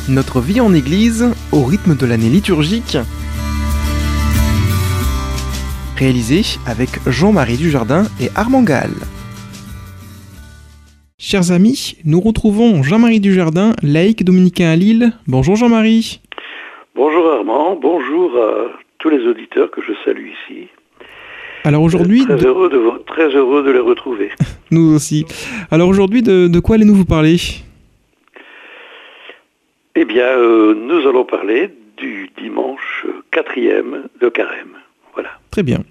Notre vie en Église au rythme de l'année liturgique. Réalisé avec Jean-Marie Dujardin et Armand Gall. Chers amis, nous retrouvons Jean-Marie Dujardin, laïc dominicain à Lille. Bonjour Jean-Marie. Bonjour Armand, bonjour à tous les auditeurs que je salue ici. Alors aujourd'hui... Très heureux de les retrouver. Nous aussi. Alors aujourd'hui, de quoi allez-nous vous parler ? Eh bien, nous allons parler du dimanche 4e de Carême. Voilà. Très bien.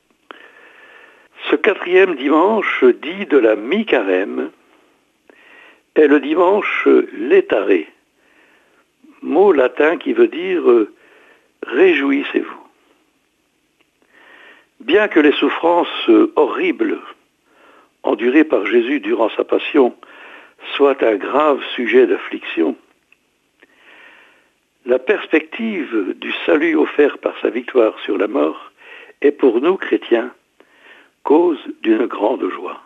Ce 4e dimanche dit de la mi-Carême est le dimanche Laetare, mot latin qui veut dire réjouissez-vous. Bien que les souffrances horribles endurées par Jésus durant sa passion soient un grave sujet d'affliction, la perspective du salut offert par sa victoire sur la mort est pour nous, chrétiens, cause d'une grande joie.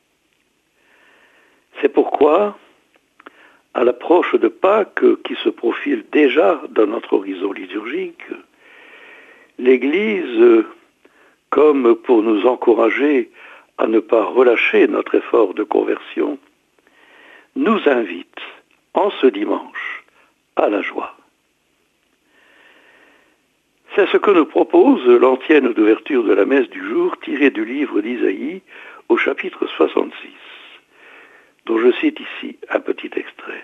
C'est pourquoi, à l'approche de Pâques qui se profile déjà dans notre horizon liturgique, l'Église, comme pour nous encourager à ne pas relâcher notre effort de conversion, nous invite en ce dimanche à la joie. C'est ce que nous propose l'antienne d'ouverture de la messe du jour tirée du livre d'Isaïe au chapitre 66, dont je cite ici un petit extrait.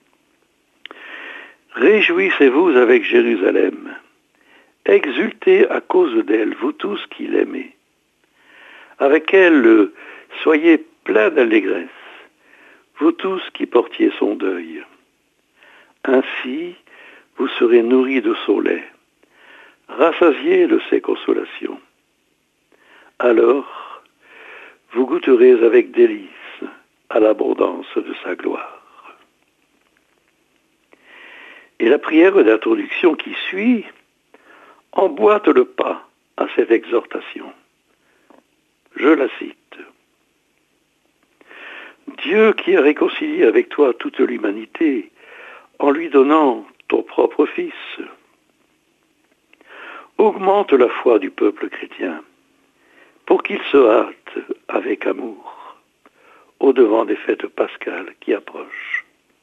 Réjouissez-vous avec Jérusalem, exultez à cause d'elle, vous tous qui l'aimez. Avec elle, soyez pleins d'allégresse, vous tous qui portiez son deuil. Ainsi, vous serez nourris de son lait, rassasiés de ses consolations. Alors, vous goûterez avec délice à l'abondance de sa gloire. Et la prière d'introduction qui suit emboîte le pas à cette exhortation. Je la cite. Dieu qui a réconcilié avec toi toute l'humanité en lui donnant ton propre Fils, augmente la foi du peuple chrétien pour qu'il se hâte avec amour au-devant des fêtes pascales qui approchent.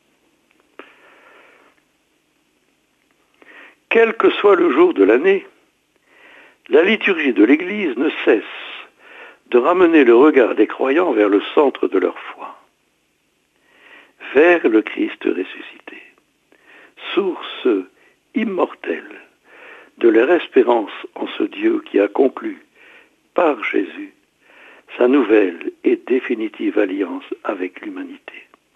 Quel que soit le jour de l'année, la liturgie de l'Église ne cesse de ramener le regard des croyants vers le centre de leur foi, vers le Christ ressuscité, source immortelle de leur espérance en ce Dieu qui a conclu, par Jésus, sa nouvelle et définitive alliance avec l'humanité.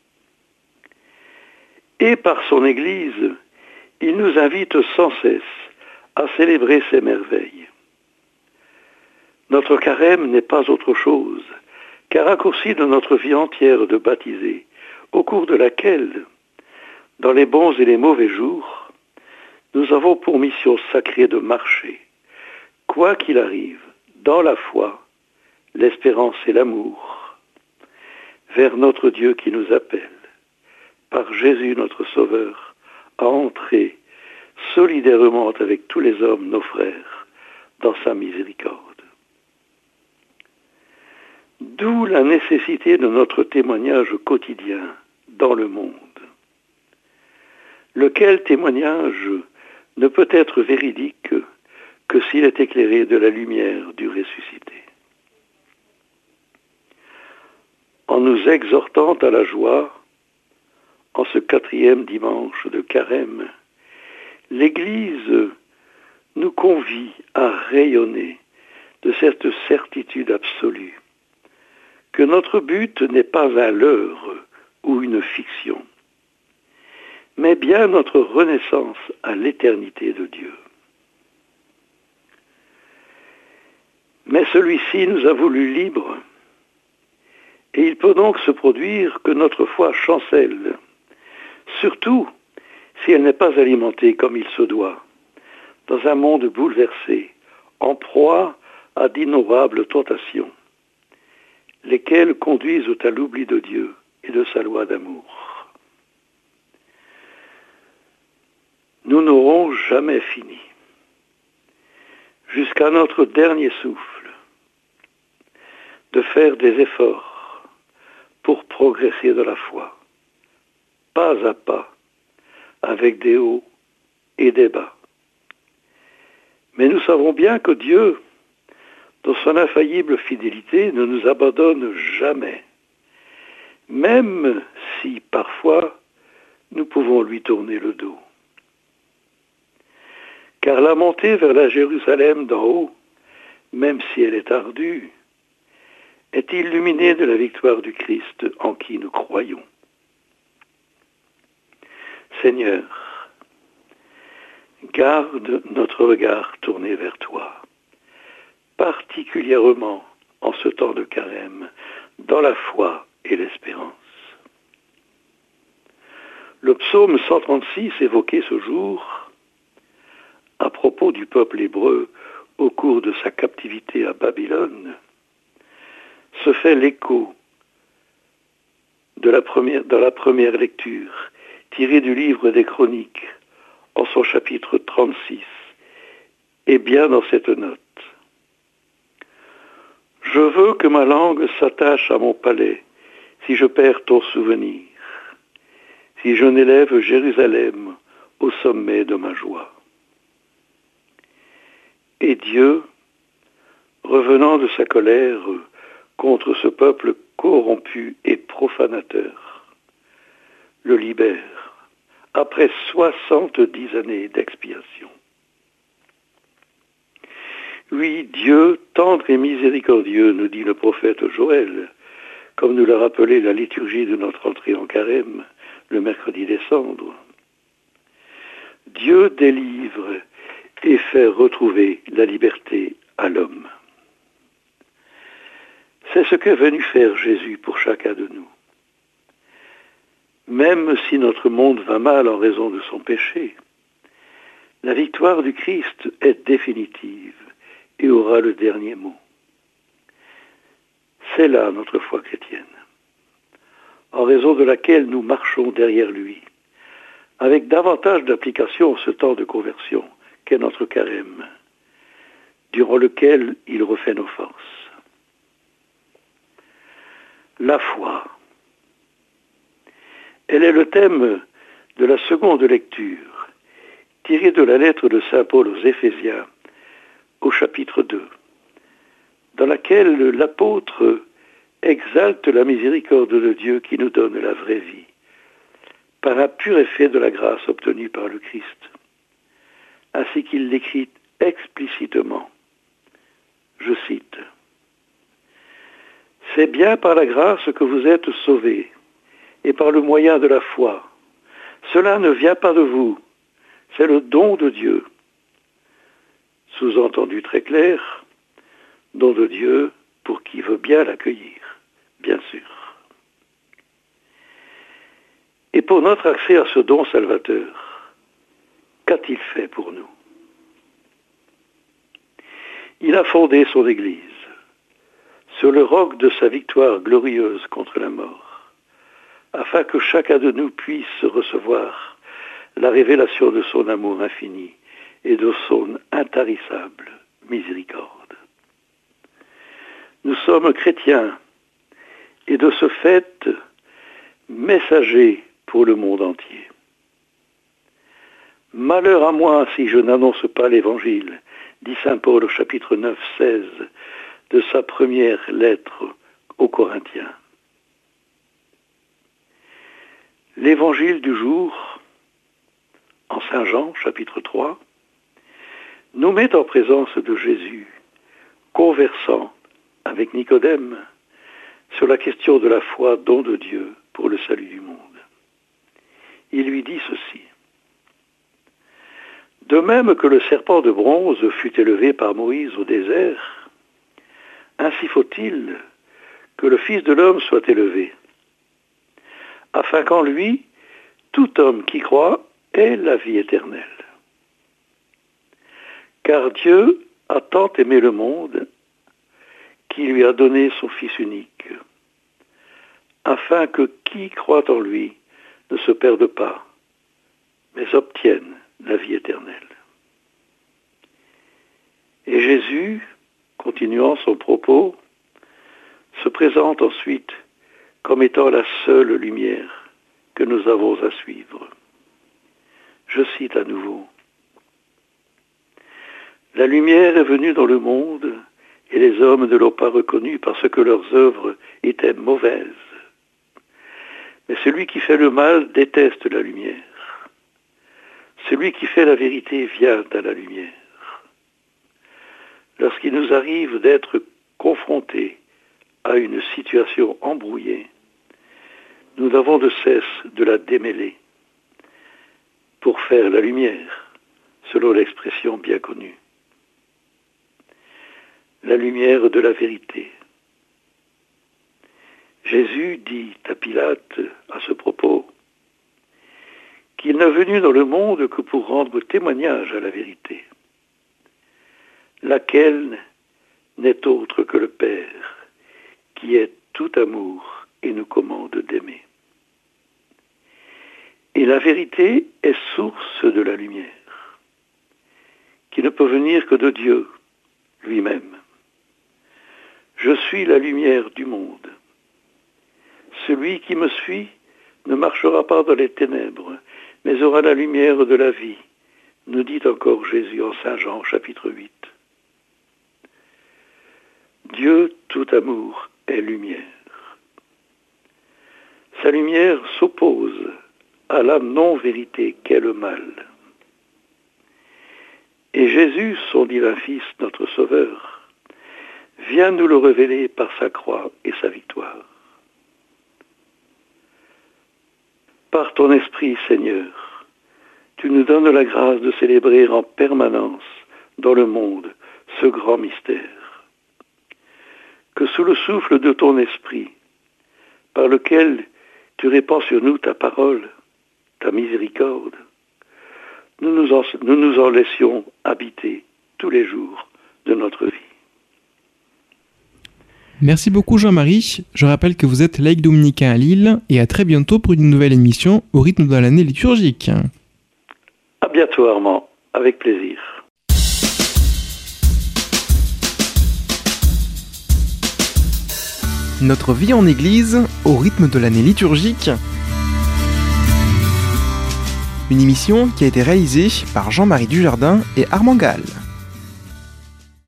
Et par son Église, il nous invite sans cesse à célébrer ses merveilles. Notre carême n'est pas autre chose qu'un raccourci de notre vie entière de baptisés, au cours de laquelle, dans les bons et les mauvais jours, nous avons pour mission sacrée de marcher, quoi qu'il arrive, dans la foi, l'espérance et l'amour, vers notre Dieu qui nous appelle, par Jésus notre Sauveur, à entrer solidairement avec tous les hommes, nos frères, dans sa miséricorde. D'où la nécessité de notre témoignage quotidien dans le monde, lequel témoignage ne peut être véridique que s'il est éclairé de la lumière du ressuscité. En nous exhortant à la joie, en ce 4e dimanche de Carême, l'Église nous convie à rayonner de cette certitude absolue que notre but n'est pas un leurre ou une fiction, mais bien notre renaissance à l'éternité de Dieu. Mais celui-ci nous a voulu libres, et il peut donc se produire que notre foi chancelle, surtout si elle n'est pas alimentée comme il se doit, dans un monde bouleversé, en proie à d'innombrables tentations, lesquelles conduisent à l'oubli de Dieu et de sa loi d'amour. nous n'aurons jamais fini, jusqu'à notre dernier souffle, de faire des efforts pour progresser de la foi, pas à pas, avec des hauts et des bas. Mais nous savons bien que Dieu, dans son infaillible fidélité, ne nous abandonne jamais, même si parfois nous pouvons lui tourner le dos. Car la montée vers la Jérusalem d'en haut, même si elle est ardue, est illuminée de la victoire du Christ en qui nous croyons. Seigneur, garde notre regard tourné vers toi, particulièrement en ce temps de carême, dans la foi et l'espérance. Le psaume 136 évoqué ce jour, à propos du peuple hébreu au cours de sa captivité à Babylone, se fait l'écho dans la première lecture, tirée du livre des Chroniques, en son chapitre 36, et bien dans cette note. Je veux que ma langue s'attache à mon palais, si je perds ton souvenir, si je n'élève Jérusalem au sommet de ma joie. Et Dieu, revenant de sa colère contre ce peuple corrompu et profanateur, le libère après 70 années d'expiation. Oui, Dieu, tendre et miséricordieux, nous dit le prophète Joël, comme nous l'a rappelé la liturgie de notre entrée en carême, le mercredi des cendres. Dieu délivre et fait retrouver la liberté à l'homme. C'est ce qu'est venu faire Jésus pour chacun de nous. Même si notre monde va mal en raison de son péché, la victoire du Christ est définitive et aura le dernier mot. C'est là notre foi chrétienne, en raison de laquelle nous marchons derrière lui, avec davantage d'application en ce temps de conversion qu'est notre carême, durant lequel il refait nos forces. La foi. Elle est le thème de la seconde lecture, tirée de la lettre de saint Paul aux Éphésiens, au chapitre 2, dans laquelle l'apôtre exalte la miséricorde de Dieu qui nous donne la vraie vie, par un pur effet de la grâce obtenue par le Christ, ainsi qu'il l'écrit explicitement. Je cite, « C'est bien par la grâce que vous êtes sauvés, et par le moyen de la foi. Cela ne vient pas de vous, c'est le don de Dieu. » Sous-entendu très clair, don de Dieu pour qui veut bien l'accueillir, bien sûr. Et pour notre accès à ce don salvateur, qu'a-t-il fait pour nous? Il a fondé son Église sur le roc de sa victoire glorieuse contre la mort, afin que chacun de nous puisse recevoir la révélation de son amour infini et de son intarissable miséricorde. Nous sommes chrétiens et de ce fait messagers pour le monde entier. Malheur à moi si je n'annonce pas l'Évangile, dit saint Paul au chapitre 9, 16 de sa première lettre aux Corinthiens. L'Évangile du jour, en saint Jean, chapitre 3, nous met en présence de Jésus, conversant avec Nicodème sur la question de la foi, don de Dieu pour le salut du monde. Il lui dit ceci. De même que le serpent de bronze fut élevé par Moïse au désert, ainsi faut-il que le Fils de l'homme soit élevé, afin qu'en lui, tout homme qui croit ait la vie éternelle. Car Dieu a tant aimé le monde qu'il lui a donné son Fils unique, afin que qui croit en lui ne se perde pas, mais obtienne la vie éternelle. Et Jésus, continuant son propos, se présente ensuite comme étant la seule lumière que nous avons à suivre. Je cite à nouveau. La lumière est venue dans le monde et les hommes ne l'ont pas reconnue parce que leurs œuvres étaient mauvaises. Mais celui qui fait le mal déteste la lumière. Celui qui fait la vérité vient à la lumière. Lorsqu'il nous arrive d'être confrontés à une situation embrouillée, nous n'avons de cesse de la démêler pour faire la lumière, selon l'expression bien connue. La lumière de la vérité. Jésus dit à Pilate à ce propos qu'il n'est venu dans le monde que pour rendre témoignage à la vérité, laquelle n'est autre que le Père, qui est tout amour et nous commande d'aimer. Et la vérité est source de la lumière, qui ne peut venir que de Dieu lui-même. Je suis la lumière du monde. Celui qui me suit ne marchera pas dans les ténèbres, mais aura la lumière de la vie, nous dit encore Jésus en Saint Jean, chapitre 8. Dieu, tout amour, est lumière. Sa lumière s'oppose à la non-vérité qu'est le mal. Et Jésus, son divin Fils, notre Sauveur, vient nous le révéler par sa croix et sa victoire. Par ton esprit, Seigneur, tu nous donnes la grâce de célébrer en permanence dans le monde ce grand mystère. Que sous le souffle de ton esprit, par lequel tu répands sur nous ta parole, ta miséricorde, nous nous en laissions habiter tous les jours de notre vie. Merci beaucoup Jean-Marie. Je rappelle que vous êtes laïc dominicain à Lille et à très bientôt pour une nouvelle émission au rythme de l'année liturgique. À bientôt Armand, avec plaisir. Notre vie en Église au rythme de l'année liturgique. Une émission qui a été réalisée par Jean-Marie Dujardin et Armand Gall.